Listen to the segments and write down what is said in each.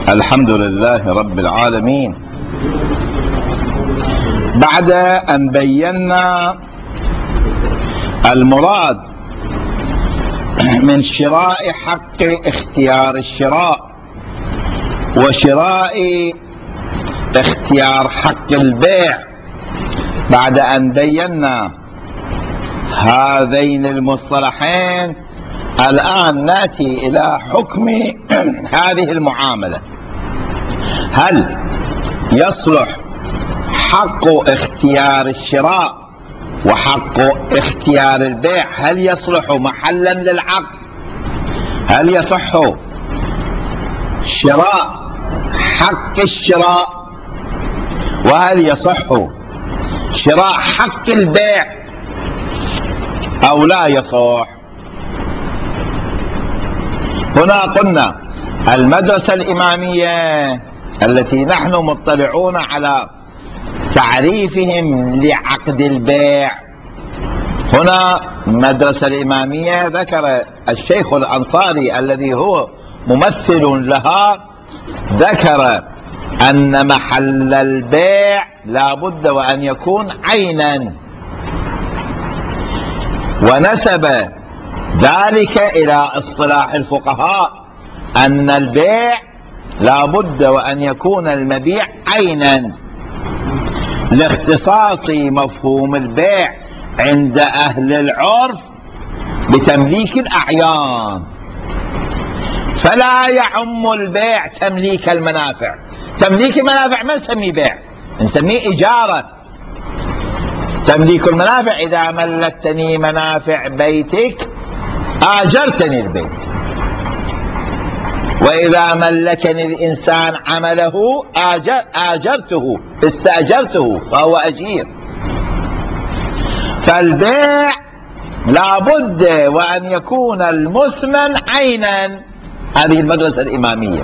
الحمد لله رب العالمين. بعد أن بينا المراد من شراء حق اختيار الشراء وشراء اختيار حق البيع، بعد أن بينا هذين المصطلحين، الآن نأتي إلى حكم هذه المعاملة. هل يصلح حق اختيار الشراء وحق اختيار البيع، هل يصلح محلا للعقد؟ هل يصح شراء حق الشراء، وهل يصح شراء حق البيع أو لا يصح؟ هنا قلنا المدرسة الإمامية التي نحن مطلعون على تعريفهم لعقد البيع، هنا المدرسة الإمامية ذكر الشيخ الأنصاري الذي هو ممثل لها، ذكر أن محل البيع لا بد وأن يكون عينا، ونسب ذلك إلى اصطلاح الفقهاء أن البيع لا بد وأن يكون المبيع عينا، لاختصاص مفهوم البيع عند أهل العرف بتمليك الأعيان، فلا يعم البيع تمليك المنافع. تمليك المنافع ما نسميه بيع، نسميه إجارة. تمليك المنافع إذا ملكتني منافع بيتك آجرتني البيت، وإذا ملكني الإنسان عمله آجرته، استأجرته فهو أجير. فالبيع لا بد وأن يكون المثمن عينا. هذه المدرسة الإمامية.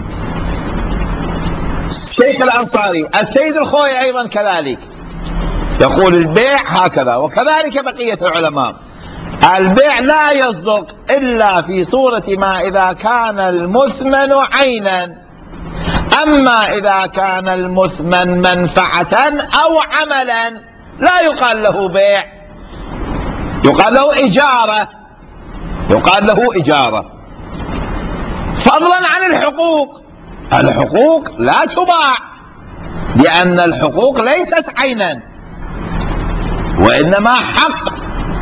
الشيخ الأنصاري السيد الخوي أيضا كذلك يقول البيع هكذا، وكذلك بقية العلماء. البيع لا يصدق إلا في صورة ما إذا كان المثمن عينا، أما إذا كان المثمن منفعة أو عملا لا يقال له بيع، يقال له إجارة، يقال له إجارة. فضلا عن الحقوق، الحقوق لا تباع لأن الحقوق ليست عينا وإنما حق.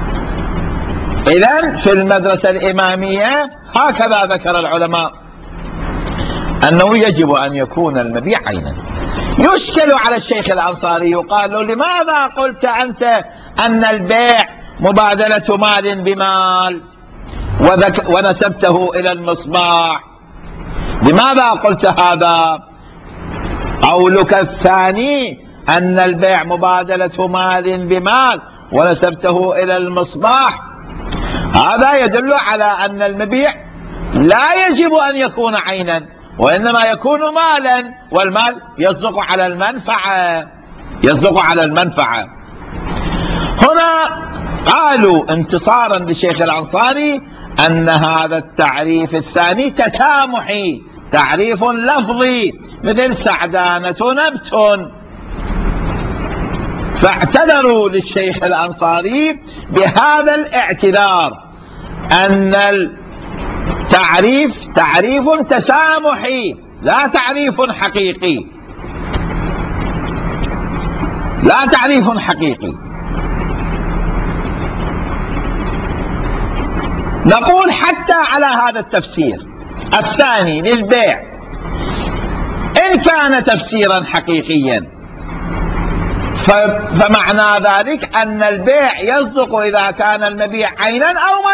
إذن في المدرسة الإمامية هكذا ذكر العلماء أنه يجب أن يكون المبيع عينا. يشكل على الشيخ الأنصاري، يقال له لماذا قلت أنت أن البيع مبادلة مال بمال ونسبته إلى المصباح؟ لماذا قلت هذا؟ قولك الثاني أن البيع مبادلة مال بمال ونسبته إلى المصباح، هذا يدل على أن المبيع لا يجب أن يكون عينا وإنما يكون مالا، والمال يصدق على المنفعة، يصدق على المنفعة. هنا قالوا انتصارا للشيخ الأنصاري أن هذا التعريف الثاني تسامحي، تعريف لفظي مثل سعدانة نبت، فاعتذروا للشيخ الأنصاري بهذا الاعتذار أن التعريف تعريف تسامحي لا تعريف حقيقي، لا تعريف حقيقي. نقول حتى على هذا التفسير الثاني للبيع إن كان تفسيرا حقيقيا فمعنى ذلك أن البيع يصدق إذا كان المبيع عينا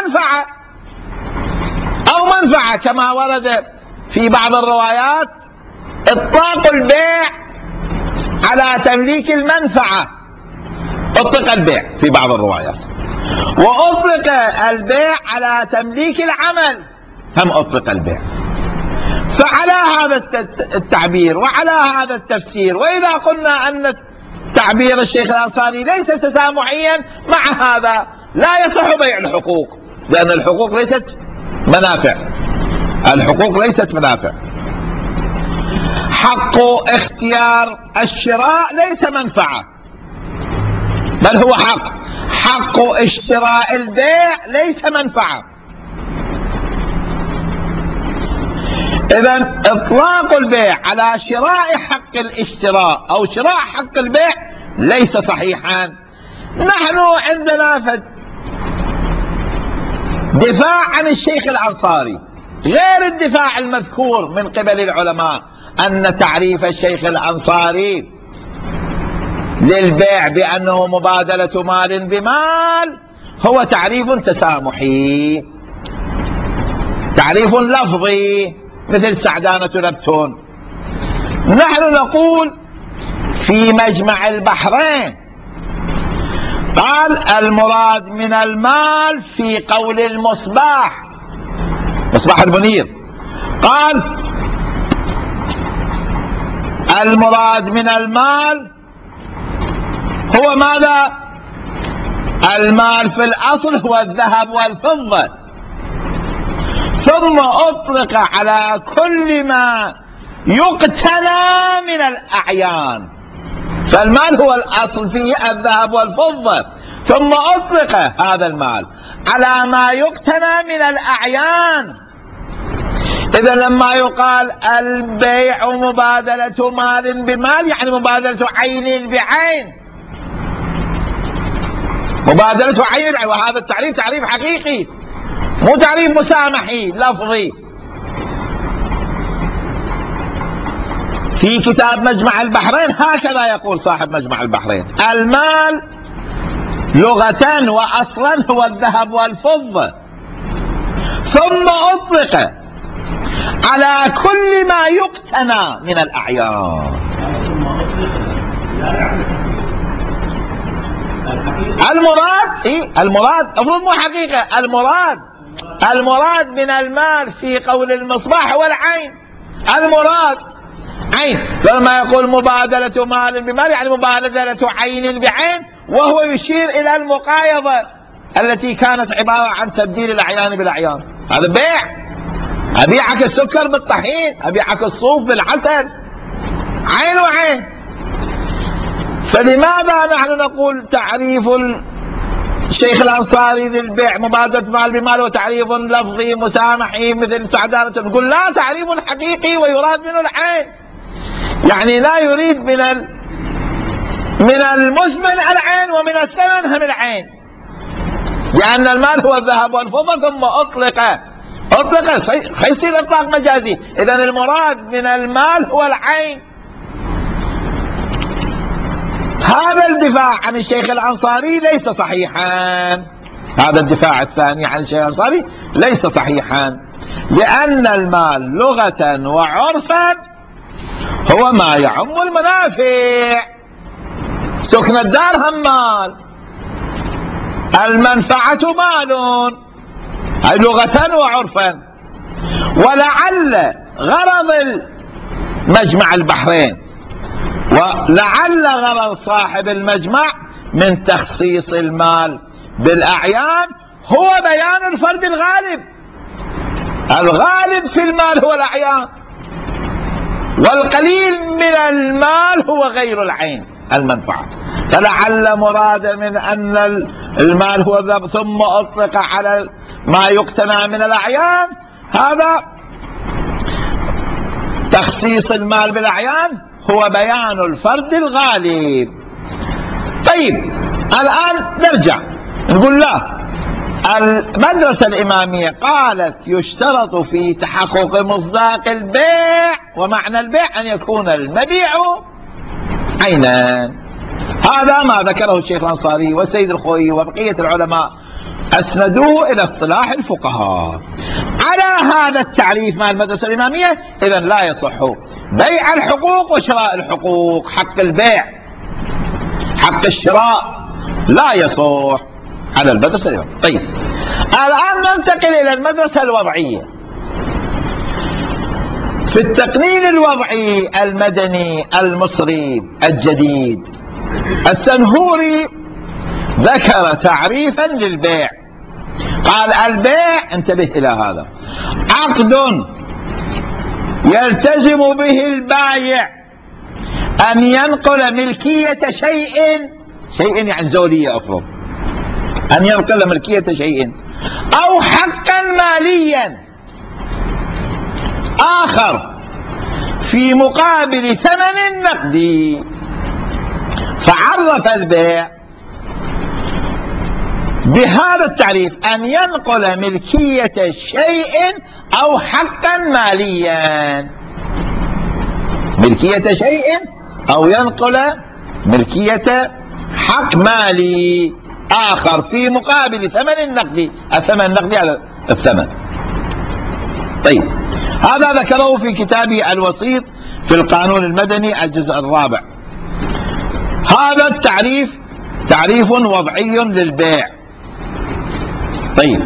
أو منفعة كما ورد في بعض الروايات إطلاق البيع على تمليك المنفعة، أطلق البيع في بعض الروايات، وأطلق البيع على تمليك العمل، هم أطلق البيع. فعلى هذا التعبير وعلى هذا التفسير، وإذا قلنا أن تعبير الشيخ الأنصاري ليس تسامحيا، مع هذا لا يصح بيع الحقوق، لأن الحقوق ليست منافع، الحقوق ليست منافع. حق اختيار الشراء ليس منفعة، بل هو حق اشتراء البيع ليس منفعة. إذن إطلاق البيع على شراء حق الاشتراء أو شراء حق البيع ليس صحيحا. نحن عندنا دفاع عن الشيخ الأنصاري غير الدفاع المذكور من قبل العلماء، أن تعريف الشيخ الأنصاري للبيع بأنه مبادلة مال بمال هو تعريف تسامحي، تعريف لفظي مثل سعدانة نبتون. نحن نقول في مجمع البحرين قال المراد من المال في قول المصباح، مصباح المنير، قال المراد من المال هو ماذا؟ المال في الأصل هو الذهب والفضة، ثم أطلق على كل ما يقتنى من الأعيان، فالمال هو الأصل فيه الذهب والفضة، ثم أطلق هذا المال على ما يقتنى من الأعيان. إذا لما يقال البيع مبادلة مال بمال يعني مبادلة عين بعين، مبادلة عين بعين، وهذا التعريف تعريف حقيقي مو تعريف مسامحي لفظي. في كتاب مجمع البحرين هكذا يقول صاحب مجمع البحرين: المال لغة وأصلا هو الذهب والفضة، ثم أطلق على كل ما يقتنى من الأعيان. المراد المفروض مو حقيقة، المراد من المال في قول المصباح هو العين، المراد عين. لما يقول مبادلة مال بمال يعني مبادلة عين بعين، وهو يشير إلى المقايضة التي كانت عبارة عن تبديل الأعيان بالأعيان. هذا بيع، أبيعك السكر بالطحين، أبيعك الصوف بالعسل، عين وعين. فلماذا نحن نقول تعريف الشيخ الأنصاري للبيع مبادلة مال بمال وتعريف لفظي مسامحي مثل سعدانة؟ نقول لا، تعريف حقيقي ويراد منه العين، يعني لا يريد من المثمن العين ومن الثمن هم العين، لأن المال هو الذهب والفضة، ثم أطلق يصير إطلاق مجازي. إذن المراد من المال هو العين. هذا الدفاع عن الشيخ الأنصاري ليس صحيحا، هذا الدفاع الثاني عن الشيخ الأنصاري ليس صحيحا، لأن المال لغة وعرفا هو ما يعم المنافع. سكن الدار هم مال، المنفعة مال، هي لغة وعرفا. ولعل غرض مجمع البحرين ولعل غرض صاحب المجمع من تخصيص المال بالأعيان هو بيان الفرد الغالب. الغالب في المال هو الأعيان، والقليل من المال هو غير العين المنفعة. فلعل مراد من أن المال هو الذهب ثم أطلق على ما يقتنى من الأعيان، هذا تخصيص المال بالأعيان هو بيان الفرد الغالب. طيب الآن نرجع نقول لا، المدرسة الإمامية قالت يشترط في تحقق مصداق البيع، ومعنى البيع أن يكون المبيع عينا. هذا ما ذكره الشيخ الأنصاري والسيد الخوئي وبقية العلماء، أسندوه إلى اصطلاح الفقهاء. على هذا التعريف مع المدرسة الإمامية إذن لا يصح بيع الحقوق وشراء الحقوق. حق البيع حق الشراء لا يصح على المدرسة الإمامية. طيب الآن ننتقل إلى المدرسة الوضعية. في التقنين الوضعي المدني المصري الجديد السنهوري ذكر تعريفا للبيع، قال البيع، انتبه إلى هذا، عقد يلتزم به البايع أن ينقل ملكية شيء يعني زولية أفرض، أن ينقل ملكية شيء أو حقا ماليا آخر في مقابل ثمن نقدي. فعرف البيع بهذا التعريف: أن ينقل ملكية شيء أو حقا ماليا. ملكية شيء أو ينقل ملكية حق مالي آخر في مقابل ثمن نقدي. الثمن النقدي على الثمن. طيب، هذا ذكره في كتابه الوسيط في القانون المدني الجزء الرابع. هذا التعريف تعريف وضعي للبيع. طيب،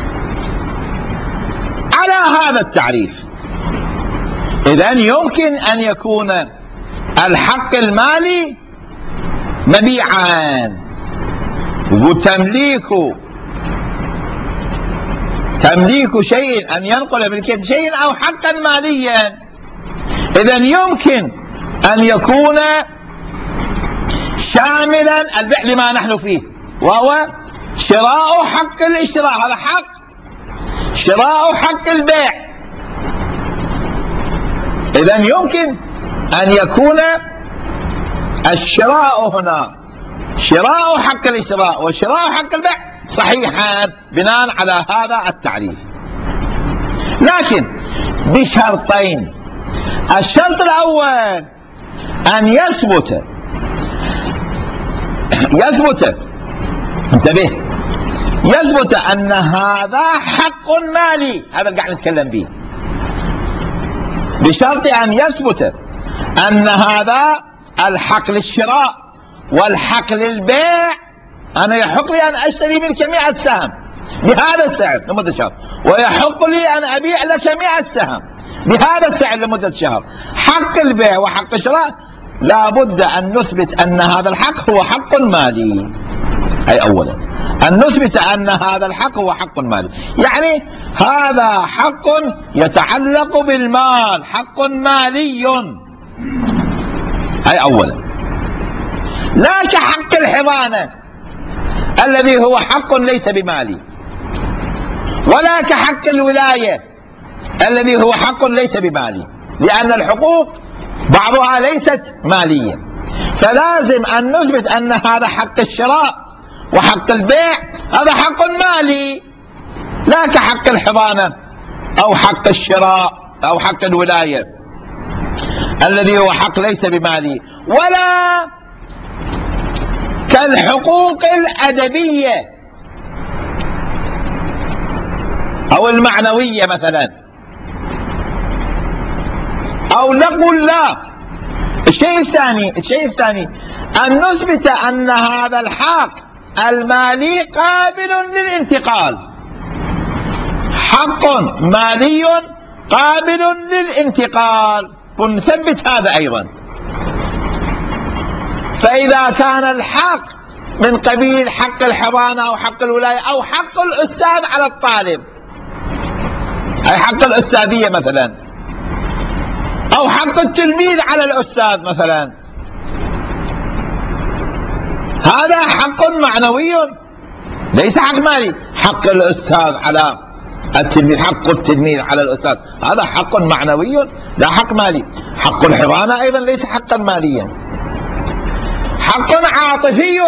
على هذا التعريف إذن يمكن أن يكون الحق المالي مبيعا، تمليك شيء، أن ينقل ملكية شيء أو حقا ماليا. إذن يمكن أن يكون شاملا البيع لما نحن فيه، وهو شراء حق الاشتراء. هذا حق، شراء حق البيع. إذن يمكن أن يكون الشراء هنا شراء حق الاشتراء وشراء حق البيع صحيحا بناء على هذا التعريف، لكن بشرطين. الشرط الأول أن يثبت انتبه، يثبت أن هذا حق مالي. هذا اللي قاعد نتكلم به. بشرط أن يثبت أن هذا الحق للشراء والحق للبيع. أنا يحق لي أن أشتري منك 100 سهم بهذا السعر لمدة شهر، ويحق لي أن أبيع لك 100 سهم بهذا السعر لمدة شهر. حق البيع وحق الشراء لا بد أن نثبت أن هذا الحق هو حق مالي. أي أولا أن نثبت أن هذا الحق هو حق مالي، يعني هذا حق يتعلق بالمال، حق مالي. أي أولا، لا كحق الحضانة الذي هو حق ليس بمالي، ولا كحق الولاية الذي هو حق ليس بمالي، لأن الحقوق بعضها ليست مالية. فلازم أن نثبت أن هذا حق الشراء وحق البيع هذا حق مالي، لا كحق الحضانة أو حق الشراء أو حق الولاية الذي هو حق ليس بمالي، ولا كالحقوق الأدبية أو المعنوية مثلا. أو نقول لا. الشيء الثاني أن نثبت أن هذا الحق المالي قابل للانتقال، حق مالي قابل للانتقال، ونثبت هذا أيضا. فإذا كان الحق من قبيل حق الحضانة أو حق الولاية أو حق الأستاذ على الطالب، أي حق الأستاذية مثلا، أو حق التلميذ على الأستاذ مثلا، هذا حق معنوي ليس حق مالي. حق الأستاذ على التلميذ، حق التلميذ على الأستاذ، هذا حق معنوي لا حق مالي. حق الحضانة أيضا ليس حقا ماليا، حق عاطفي.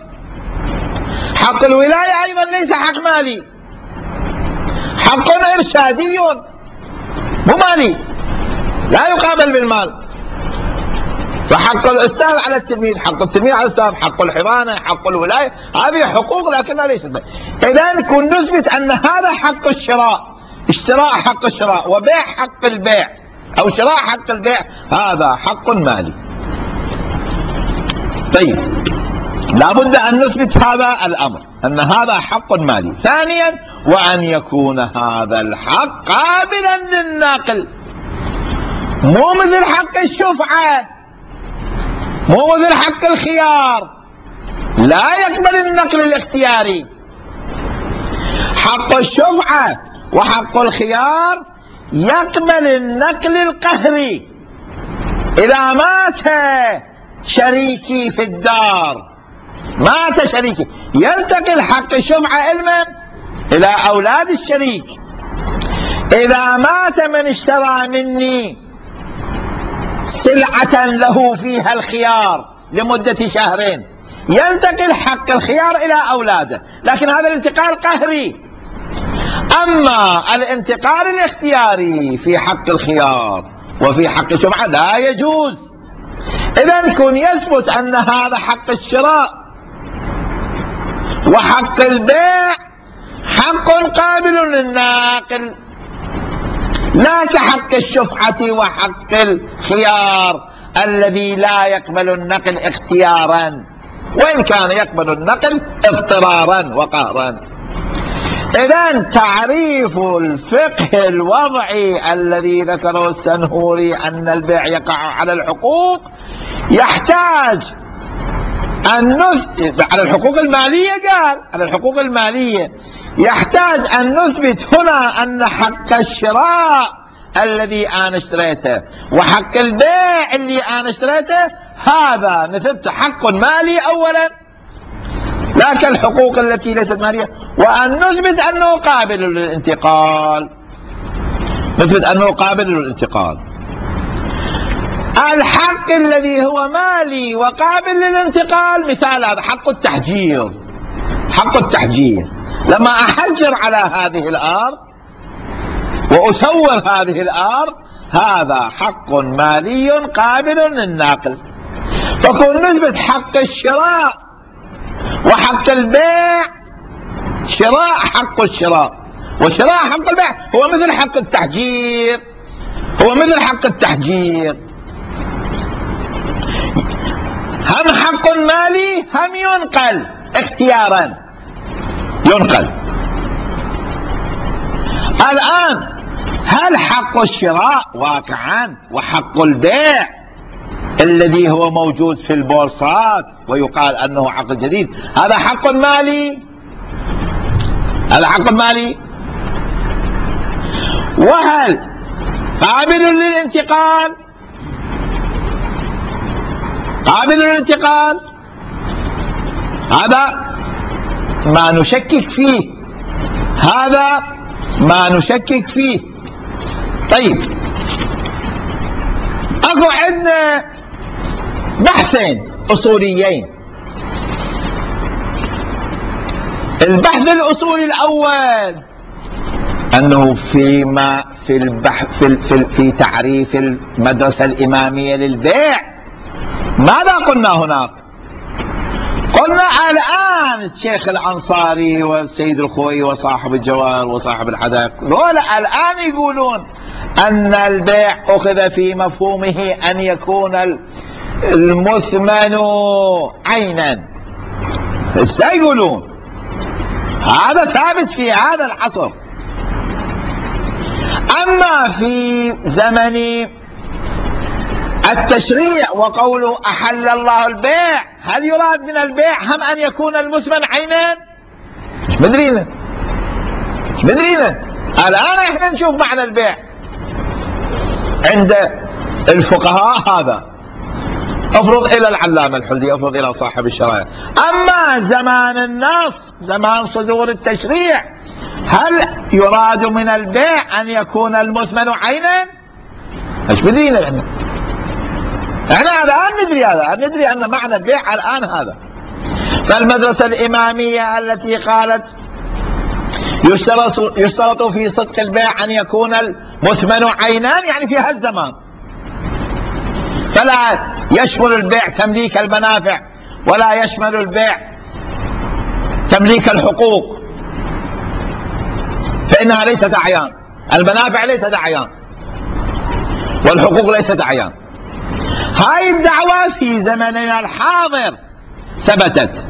حق الولاية أيضا ليس حق مالي، حق إرشادي مو مالي، لا يقابل بالمال. فحق الأستاذ على التلميذ، حق التلميذ على الأستاذ، حق الحضانة، حق الولاية، هذه حقوق لكنها ليست مال. إذن كن نثبت أن هذا حق الشراء، اشتراء حق الشراء وبيع حق البيع أو شراء حق البيع، هذا حق مالي. طيب، لابد أن نثبت هذا الأمر أن هذا حق مالي. ثانيا، وأن يكون هذا الحق قابلا للنقل، مو مثل حق الشفعة، مو مثل حق الخيار، لا يقبل النقل الاختياري. حق الشفعة وحق الخيار يقبل النقل القهري. إذا مات شريكي في الدار، مات شريكي، ينتقل حق الشفعة علما إلى أولاد الشريك. إذا مات من اشترى مني سلعة له فيها الخيار لمدة شهرين، ينتقل حق الخيار إلى أولاده، لكن هذا الانتقال قهري. أما الانتقال الاختياري في حق الخيار وفي حق الشفعة لا يجوز. إذا كن يثبت أن هذا حق الشراء وحق البيع حق قابل للناقل، لا كحق الشفعة وحق الخيار الذي لا يقبل النقل اختيارا، وإن كان يقبل النقل اضطرارا وقهرا. إذن تعريف الفقه الوضعي الذي ذكره السنهوري أن البيع يقع على الحقوق يحتاج أن على الحقوق المالية، قال على الحقوق المالية، يحتاج أن نثبت هنا أن حق الشراء الذي أنا اشتريته وحق البيع اللي أنا اشتريته هذا نثبت حق مالي أولا لا كالحقوق التي ليست مالية، وأن نثبت أنه قابل للانتقال، نثبت أنه قابل للانتقال. الحق الذي هو مالي وقابل للانتقال مثال هذا حق التحجير. حق التحجير لما أحجر على هذه الأرض وأسور هذه الأرض هذا حق مالي قابل للنقل. فكون نثبت حق الشراء وحق البيع، شراء حق الشراء وشراء حق البيع هو مثل حق التحجير، هو مثل حق التحجير، هم حق مالي هم ينقل اختيارا، ينقل. الآن هل حق الشراء واقعا وحق البيع الذي هو موجود في البورصات ويقال أنه عقد جديد هذا حق مالي؟ هذا حق مالي؟ وهل قابل للانتقال؟ قابل للانتقال؟ هذا ما نشكك فيه، هذا ما نشكك فيه. طيب اكو عندنا بحثين اصوليين. البحث الاصولي الاول انه في تعريف المدرسة الامامية للبيع ماذا قلنا هناك؟ قلنا الآن الشيخ الأنصاري والسيد الخوئي وصاحب الجواهر وصاحب الحدائق دول الآن يقولون أن البيع أخذ في مفهومه أن يكون المثمن عينا. إيش يقولون؟ هذا ثابت في هذا العصر. أما في زمن التشريع وقوله أحل الله البيع، هل يراد من البيع هم أن يكون المثمن عينا؟ مش مدرينا، مش مدرينا. الآن احنا نشوف معنى البيع عند الفقهاء هذا، افرض إلى العلامة الحلي، افرض إلى صاحب الشرائع. أما زمان النص، زمان صدور التشريع، هل يراد من البيع أن يكون المثمن عينا؟ مش مدرينا احنا الآن ندري هذا، ندري أن معنى البيع الآن هذا. فالمدرسة الإمامية التي قالت يشترط في صدق البيع أن يكون المثمن عينان، يعني في هالزمان فلا يشمل البيع تمليك المنافع ولا يشمل البيع تمليك الحقوق، فإنها ليست أعيان، المنافع ليست أعيان والحقوق ليست أعيان. هاي الدعوة في زمننا الحاضر ثبتت،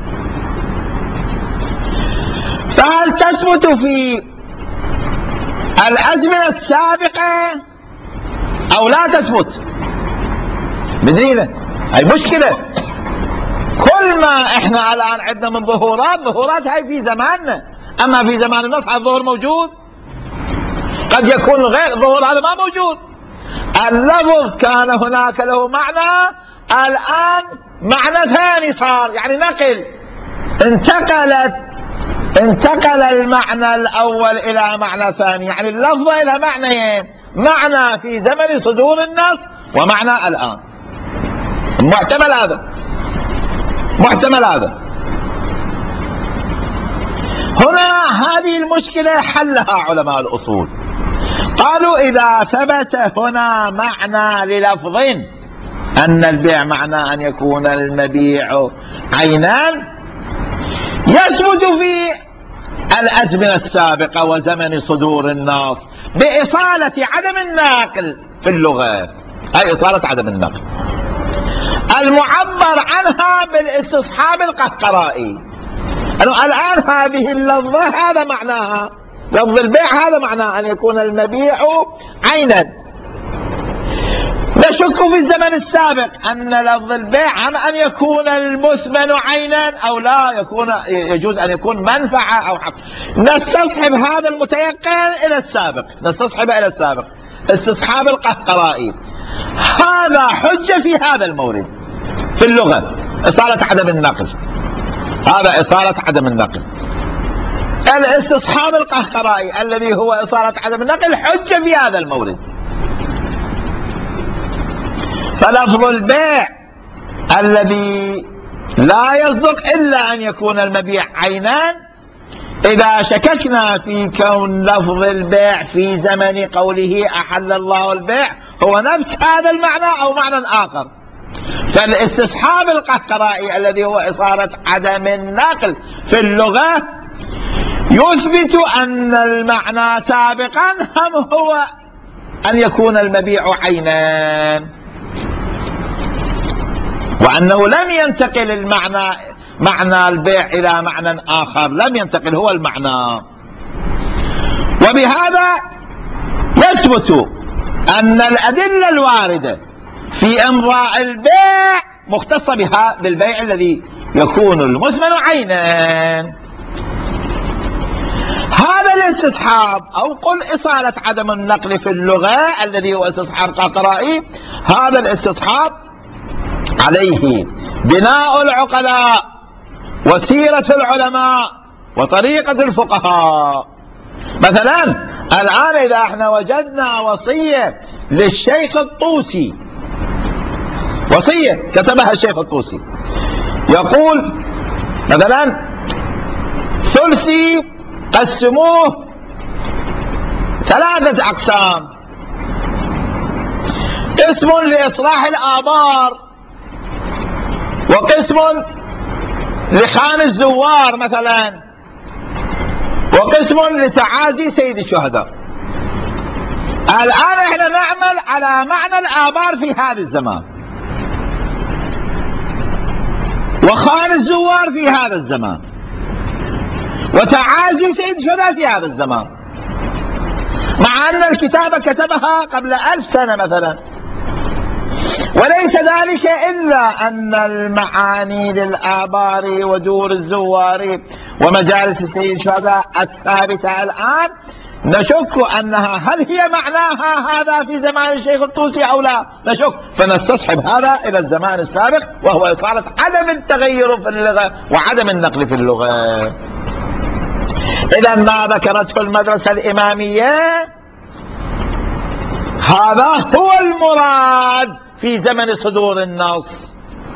فهل تثبت في الأزمنة السابقة أو لا تثبت؟ مدرينا هاي مشكلة. كل ما احنا الآن عندنا من ظهورات هاي في زماننا، أما في زمان النص الظهور موجود. قد يكون غير ظهور هذا ما موجود. اللفظ كان هناك له معنى، الآن معنى ثاني صار، يعني نقل، انتقل المعنى الأول إلى معنى ثاني، يعني اللفظ إلى معنيين، معنى في زمن صدور النص ومعنى الآن. محتمل هذا. هنا هذه المشكلة حلها علماء الأصول، قالوا إذا ثبت هنا معنى للفظ أن البيع معنى أن يكون المبيع عينا، يثبت في الأزمنة السابقة وزمن صدور النص بإصالة عدم الناقل في اللغة، أي إصالة عدم النقل المعبر عنها بالاستصحاب القهقرائي. الآن هذه اللفظة هذا معناها، لفظ البيع هذا معناه أن يكون المبيع عينا. نشك في الزمن السابق أن لفظ البيع هم أن يكون المثمن عينا أو لا يكون، يجوز أن يكون منفعة أو حق. نستصحب هذا المتيقن إلى السابق، نستصحب إلى السابق استصحاب القهقرائي. هذا حجة في هذا المورد في اللغة، إصالة عدم النقل، هذا إصالة عدم النقل. الاستصحاب القهقرائي الذي هو إصالة عدم النقل حجة في هذا المورد. فلفظ البيع الذي لا يصدق إلا أن يكون المبيع عينان، إذا شككنا في كون لفظ البيع في زمن قوله أحل الله البيع هو نفس هذا المعنى أو معنى آخر، فالاستصحاب القهقرائي الذي هو إصالة عدم النقل في اللغة يثبت أن المعنى سابقا هم هو أن يكون المبيع عينان، وأنه لم ينتقل المعنى، معنى البيع إلى معنى آخر، لم ينتقل، هو المعنى. وبهذا يثبت أن الأدلة الواردة في إمضاء البيع مختصة بها بالبيع الذي يكون المثمن عينا. هذا الاستصحاب أو قل إصالة عدم النقل في اللغة الذي هو استصحاب قهقرائي، هذا الاستصحاب عليه بناء العقلاء وسيرة العلماء وطريقة الفقهاء. مثلا الآن إذا احنا وجدنا وصية للشيخ الطوسي، وصية كتبها الشيخ الطوسي، يقول مثلا ثلثي قسموه 3 أقسام: قسم لإصلاح الآبار، وقسم لخان الزوار مثلا، وقسم لتعازي سيد الشهداء. الآن احنا نعمل على معنى الآبار في هذا الزمان، وخان الزوار في هذا الزمان، وتعازي سيد الشهداء في هذا الزمان، مع أن الكتابة كتبها قبل 1000 سنة مثلا. وليس ذلك إلا أن المعاني للآبار ودور الزوار ومجالس سيد الشهداء الثابتة الآن نشك أنها هل هي معناها هذا في زمان الشيخ الطوسي أو لا، نشك، فنستصحب هذا إلى الزمان السابق، وهو إصالة عدم التغير في اللغة وعدم النقل في اللغة. إذا ما ذكرته المدرسة الإمامية هذا هو المراد في زمن صدور النص،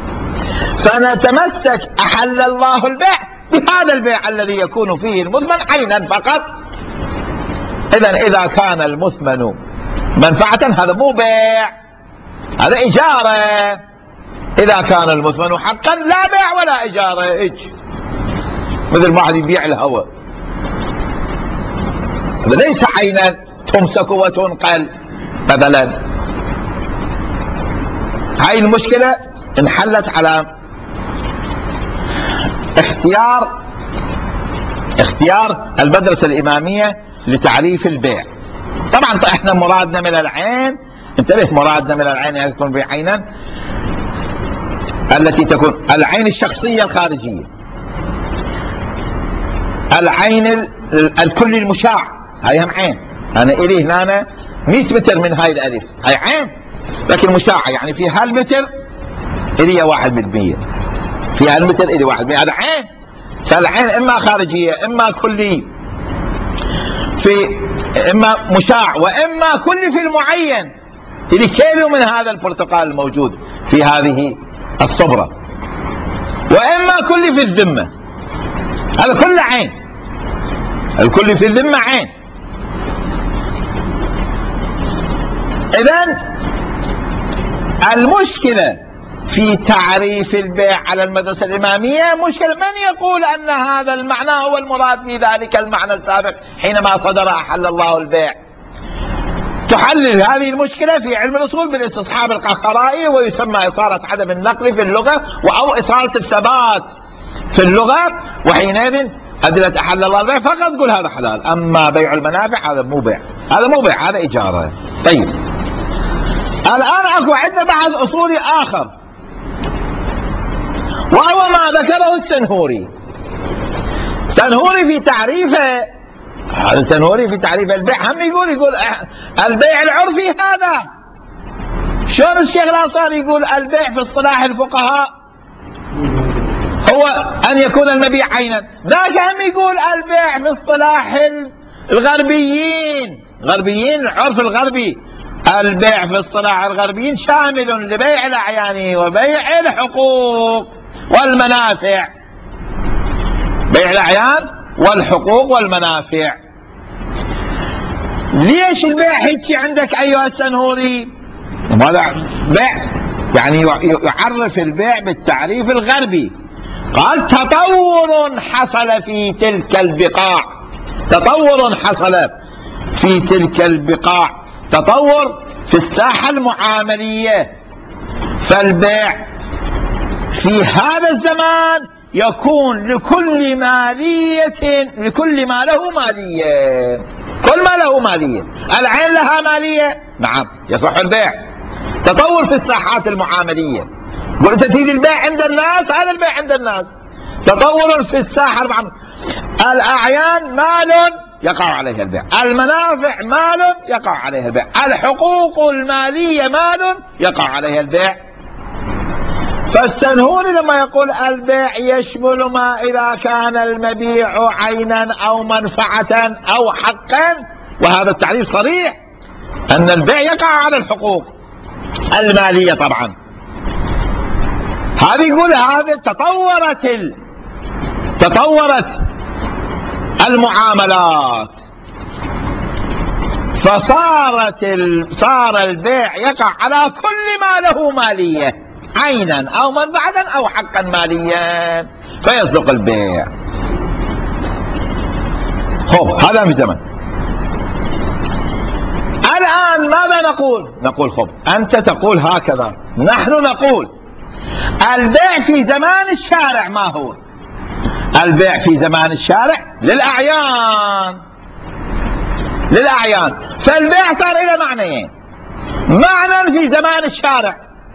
فنتمسك أحل الله البيع بهذا البيع الذي يكون فيه المثمن عينا فقط. إذا كان المثمن منفعة هذا مو بيع، هذا إجارة. إذا كان المثمن حقا لا بيع ولا إجارة، مثل ما واحد يبيع الهواء، هذا ليس عينا تمسك وتنقل مثلا. هاي المشكلة انحلت على اختيار المدرسة الإمامية لتعريف البيع. طبعا احنا مرادنا من العين، انتبه، مرادنا من العين يعني تكون بعينا التي تكون العين الشخصية الخارجية، العين الكل المشاع، هاي هم عين، أنا إلي هنا 100 متر من هاي الألف، هاي عين لكن مشاعة، يعني في هالمتر إلي 1%، في هالمتر إلي 1%، هذا عين. فالعين إما خارجية إما كلي، إما مشاع وإما كلي في المعين. إلي كيلو من هذا البرتقال الموجود في هذه الصبرة، وإما كلي في الذمة، هذا كله عين، الكل في الذمة عين. إذن المشكلة في تعريف البيع على المدرسة الإمامية مشكلة. من يقول أن هذا المعنى هو المراد في ذلك المعنى السابق حينما صدر أحل الله البيع؟ تحلل هذه المشكلة في علم الأصول بالاستصحاب القهقرائي، ويسمى إصالة عدم النقل في اللغة أو إصالة الثبات في اللغة، وحينئذ أدلة أحل الله البيع فقط تقول هذا حلال. أما بيع المنافع هذا مو بيع، هذا مو بيع، هذا إجارة. طيب الآن أكو عندنا بحث أصولي آخر، وهو ما ذكره السنهوري. سنهوري في تعريفه، هذا سنهوري في تعريف البيع هم يقول البيع العرفي هذا. شلون الشيخ الأنصاري يقول البيع في اصطلاح الفقهاء هو أن يكون المبيع عينا، ذاك هم يقول البيع في اصطلاح الغربيين، العرف الغربي، البيع في اصطلاح الغربيين شامل لبيع الأعيان وبيع الحقوق والمنافع، بيع الأعيان والحقوق والمنافع. ليش البيع هيك عندك أيها السنهوري؟ هذا بيع يعني يعرف البيع بالتعريف الغربي. قال تطور حصل في تلك البقاع، تطور حصل في تلك البقاع، تطور في الساحة المعاملية. فالبيع في هذا الزمان يكون لكل مالية، لكل ما له مالية، كل ما له مالية. العين لها مالية، نعم يصح البيع. تطور في الساحات المعاملية، قلت تيجي البيع عند الناس، هذا البيع عند الناس. تطور في الساحة المعاملية، الأعيان مال يقع عليها البيع، المنافع مال يقع عليها البيع، الحقوق المالية مال يقع عليها البيع. فالسنهوري لما يقول البيع يشمل ما إذا كان المبيع عينا أو منفعة أو حقا، وهذا التعريف صريح أن البيع يقع على الحقوق المالية طبعا. هذه يقول هذه تطورت المعاملات، صار البيع يقع على كل ما له مالية عينا أو منفعة أو حقا ماليا فيصدق البيع. هذا في زمن. الآن ماذا نقول خب أنت تقول هكذا، نحن نقول البيع في زمان الشارع ما هو؟ البيع في زمان الشارع للأعيان. فالبيع صار إلى معنيين، معنى في زمان الشارع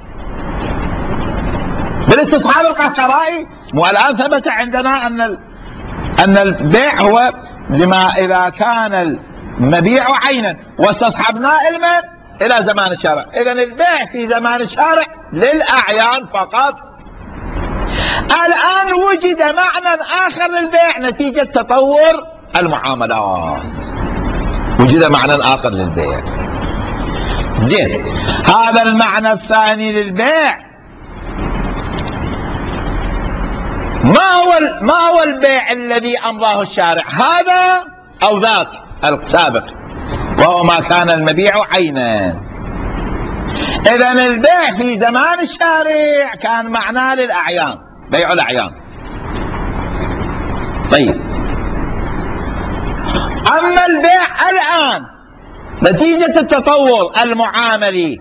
بالاستصحاب القهقرائي، والآن ثبت عندنا أن البيع هو لما إذا كان المبيع عينا، واستصحبناه إلى زمان الشارع. إذن البيع في زمان الشارع للأعيان فقط. الآن وجد معنى آخر للبيع نتيجة تطور المعاملات، وجد معنى آخر للبيع. زين، هذا المعنى الثاني للبيع ما هو البيع الذي أمضاه الشارع، هذا أو ذاك السابق، وهو ما كان المبيع عينا. إذن البيع في زمان الشارع كان معناه للأعيان، بيع الأعيان. طيب أما البيع الآن نتيجة التطور المعاملي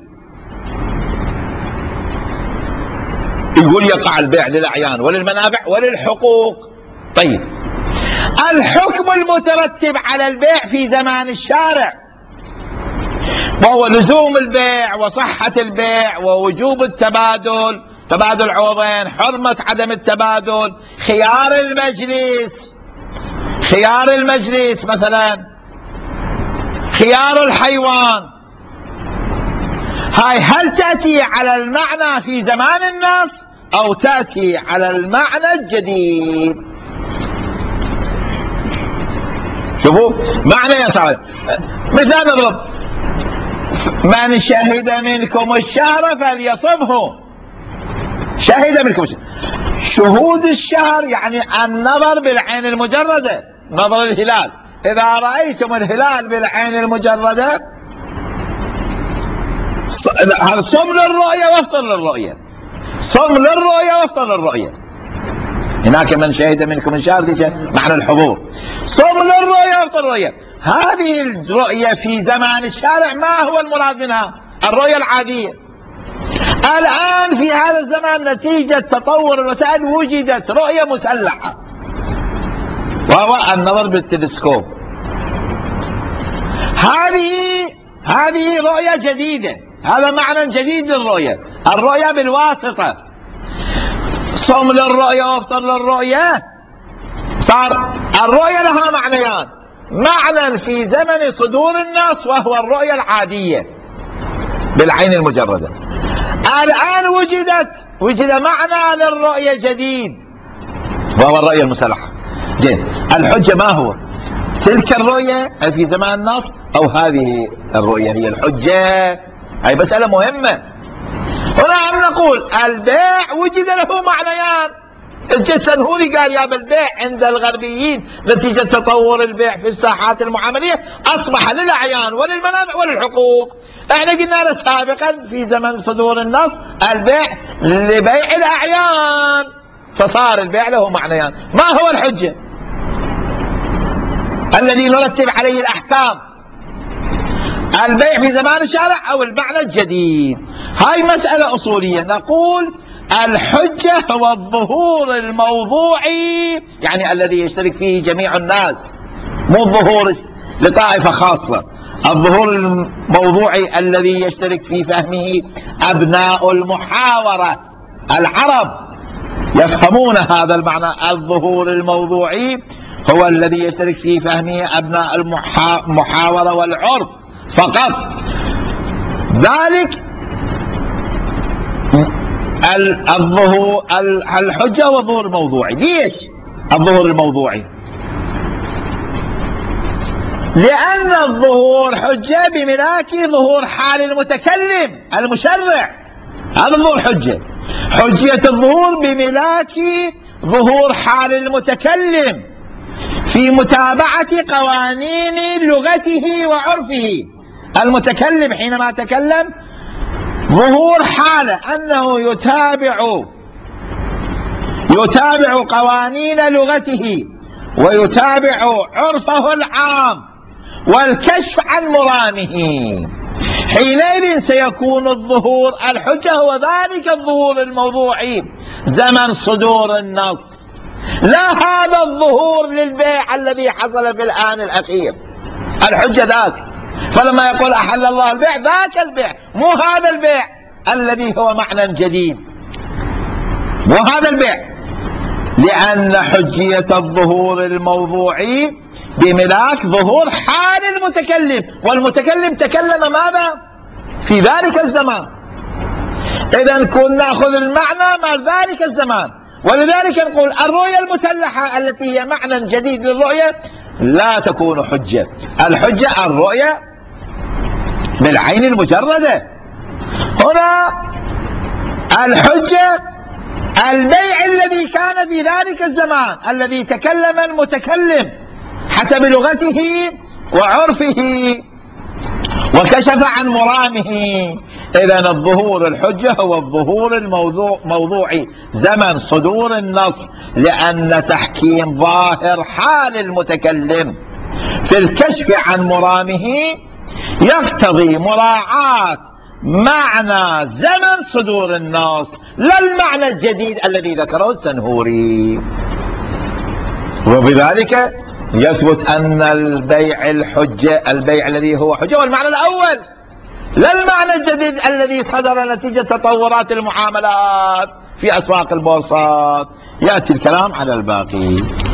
يقول يقع البيع للأعيان وللمنافع وللحقوق. طيب الحكم المترتب على البيع في زمان الشارع وهو لزوم البيع وصحة البيع ووجوب التبادل، تبادل عوضين، حرمة عدم التبادل، خيار المجلس مثلا، خيار الحيوان، هاي هل تأتي على المعنى في زمان النص أو تأتي على المعنى الجديد؟ شوفوا معنى يا سعد. مثال نضرب: من شهد منكم الشهر فليصمه. شهد منكم الشهر، شهود الشهر يعني النظر بالعين المجردة، نظر الهلال. إذا رأيتم الهلال بالعين المجردة صم للرؤية وافطر للرؤية، صم للرؤية وافطر للرؤية. هناك من شهد منكم الشهر دي معنى الحضور، صم للرؤية وافطر للرؤية. هذه الرؤية في زمان الشارع ما هو المراد منها؟ الرؤية العادية. الآن في هذا الزمان نتيجة تطور الوسائل وجدت رؤية مسلحة، وهو النظر بالتلسكوب. هذه رؤية جديدة، هذا معنى جديد للرؤية، الرؤية بالواسطة. صم للرؤية وافطر للرؤية، صار الرؤية لها معنيان: معنى في زمن صدور النص وهو الرؤية العادية بالعين المجردة. الآن وجد معنى للرؤية جديد وهو الرؤية المسلحة. زين، الحجة ما هو؟ تلك الرؤية في زمان النص أو هذه الرؤية هي الحجة؟ هي مسألة مهمة. هنا عم نقول البيع وجد له معنيان. السنهوري قال يا بالبيع عند الغربيين نتيجة تطور البيع في الساحات المعاملية أصبح للأعيان وللمنافع وللحقوق. احنا قلنا له سابقا في زمن صدور النص البيع لبيع الأعيان، فصار البيع له معنيان. ما هو الحجة الذي نرتب عليه الأحكام؟ البيع في زمان الشارع أو المعنى الجديد؟ هاي مسألة أصولية. نقول الحجة هو الظهور الموضوعي، يعني الذي يشترك فيه جميع الناس، مو الظهور لطائفة خاصة. الظهور الموضوعي الذي يشترك في فهمه أبناء المحاورة. العرب يفهمون هذا المعنى. الظهور الموضوعي هو الذي يشترك في فهمه أبناء المحاورة والعرف فقط. ذلك الحجة والظهور الموضوعي. ليش الظهور الموضوعي؟ لأن الظهور حجة بملاك ظهور حال المتكلم المشرع. هذا الظهور حجة. حجية الظهور بملاك ظهور حال المتكلم في متابعة قوانين لغته وعرفه. المتكلم حينما تكلم ظهور حاله أنه يتابع قوانين لغته ويتابع عرفه العام والكشف عن مرامه. حينئذ سيكون الظهور الحجة هو ذلك الظهور الموضوعي زمن صدور النص، لا هذا الظهور للبيع الذي حصل في الآن الأخير. الحجة ذاك. فلما يقول أحل الله البيع ذاك البيع، مو هذا البيع الذي هو معنى جديد، مو هذا البيع. لأن حجية الظهور الموضوعي بملاك ظهور حال المتكلم، والمتكلم تكلم ماذا؟ في ذلك الزمان. إذا كنا نأخذ المعنى مع ذلك الزمان. ولذلك نقول الرؤية المسلحة التي هي معنى جديد للرؤية لا تكون حجة. الحجة الرؤية بالعين المجردة. هنا الحجة البيع الذي كان في ذلك الزمان، الذي تكلم المتكلم حسب لغته وعرفه وكشف عن مرامه. إذن الظهور الحجة هو الظهور الموضوعي زمن صدور النص، لأن تحكيم ظاهر حال المتكلم في الكشف عن مرامه يقتضي مراعاة معنى زمن صدور النص لا المعنى الجديد الذي ذكره السنهوري. وبذلك يثبت أن البيع الحجة، البيع الذي هو حجة والمعنى الأول، لا المعنى الجديد الذي صدر نتيجة تطورات المعاملات في أسواق البورصات. يأتي الكلام على الباقي.